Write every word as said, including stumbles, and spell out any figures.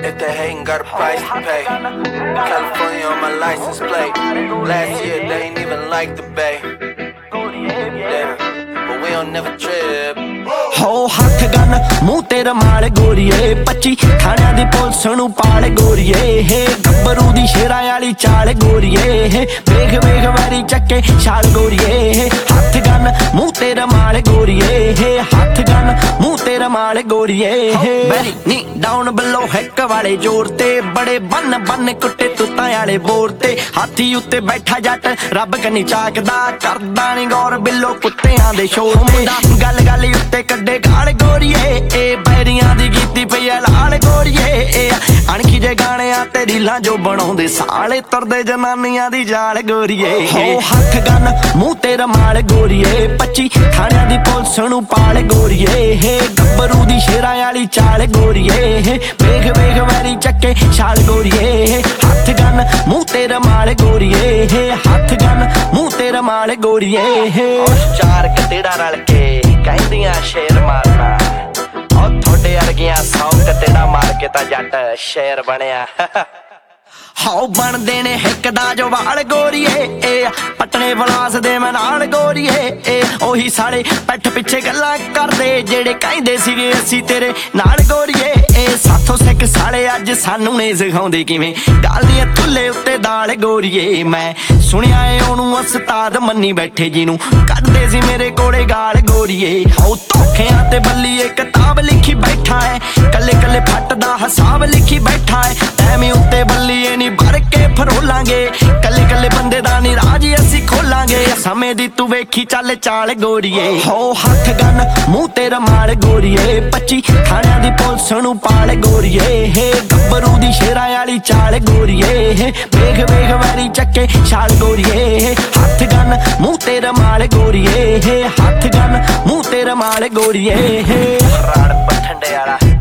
If they hating, got a price to pay. California on my license plate. Last year they ain't even like the Bay. Damn, but we don't never trip. हो हथ gun मूंह ते रमाल गोरीए पच्ची थाणियां दी police नूं पाल गोरीए हे गब्बरू दी शेरां वाली चाल गोरीए हे वेख वेख वैरी चक्के छाल गोरीए हे हथ गन मूंह ते रमाल गोरीए हे हथ गन मूंह ते रमाल गोरीए हे बैरी नी डाउन बिलो हिक वाले जोर ते बड़े बन बन कुट्टे तुत्तां वाले बोर ते हाथी उत्ते बैठा जट रब कन्नी चाकदा करदा नी गौर बिलो कुत्तियां दे शोर मुंडा गल गल उत्ते कड्डे गाल गोरीए ए बैरियां दी कीती पई आ लाल गोरीए ए अणखी जे गाने ते रीलां जो बनाउंदे साले तरदे जनानियां दी जाल गोरीए हो हथ गन मूंह ते रमाल गोरीए पच्ची थाणियां दी पुलिस नूं पाल गोरीए हे गब्बरू दी शेरां वाली चाल गोरीए हे वेख वेख वैरी चक्के छाल गोरीए हे हथ गन मूंह ते रमाल गोरीए हे हथ गन मूंह ते रमाल गोरीए हे चार कतेड़ा रल के कहंदियां शेर मारना और थोड़े अर्गियां सौ कतेड़ा मार के ता जट शेर बनिया हाओ बनदे ने हिक दा जो वाल गोरीए ए पटने बलास दे मैं नाल गोरीए ए ओही साले पैठ पिछे गल्लां करदे जेड़े कहंदे सीगे असी तेरे नाल गोरीए ए साथों सिख साले अज सानू ने सिखाउंदे किवें गालियां थुल्ले उत्ते दाल गोरीए मैं सुनिया ए ओनू उस्ताद मन्नी बैठे जिनू कड्डे सी मेरे कोले गाल गोरीए हाओ धोखियां ते बल्लीए किताब लिखी बैठा है कल्ले कल्ले फट दा हिसाब लिखी बैठा है एवें उत्ते बल्लीए नी भर के फरोलांगे कल्ले कल्ले बंदे दा नी राज असी खोलांगे समय दी तू वेखी चल चाल गोरीए हो हथ गन मूंह ते रमाल गोरीए पच्ची थाणियां दी पुलिस नूं पाल गोरीए हे गब्बरू दी शेरां वाली चाल गोरीए हे वेख वेख वैरी चक्के छाल गोरीए हे हथ गन मूंह ते रमाल गोरीए हे हथ गन मूंह ते रमाल गोरीए हे राड़ पठंडे वाला